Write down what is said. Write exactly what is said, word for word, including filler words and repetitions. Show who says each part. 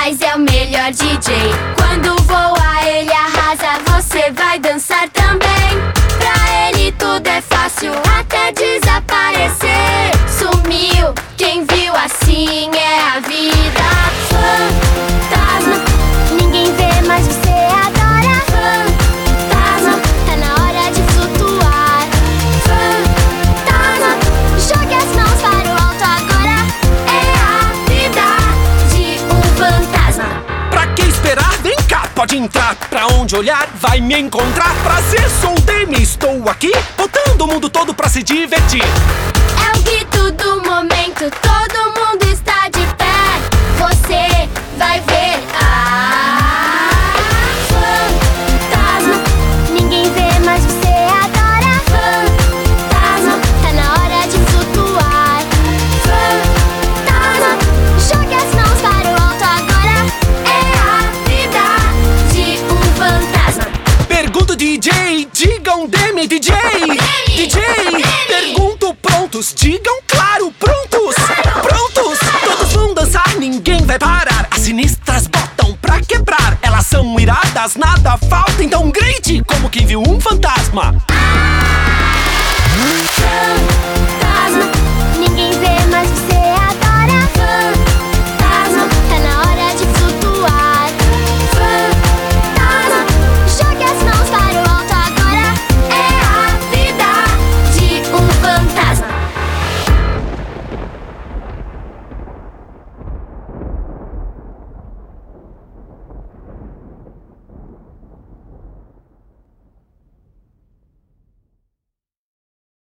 Speaker 1: mas é o melhor D J. Quando voa ele arrasa, você vai dançar também. Pra ele tudo é fácil, até desaparecer. Sumiu, quem viu assim é a vida. Fantasma, ninguém vê, mas você adora. Fantasma, tá na hora de flutuar. Fantasma, jogue as mãos para o alto agora. É a vida de um fantasma.
Speaker 2: Pra que esperar? Vem cá, pode entrar. Pra onde olhar, vai me encontrar. Prazer, sou o Demi, estou aqui botando o mundo todo pra se divertir.
Speaker 1: É o grito do momento, todo mundo está de pé. Você vai ver. Ah, fantasma, ninguém vê, mas você adora. Fantasma, tá na hora de flutuar. Fantasma, jogue as mãos para o alto agora. É a vida de um fantasma.
Speaker 2: Pergunto D J, digam Demi, D J. D J, pergunto prontos, digam claro, prontos. Prontos, todos vão dançar, ninguém vai parar. As sinistras botam pra quebrar. Elas são iradas, nada falta, então grite como quem viu um fantasma.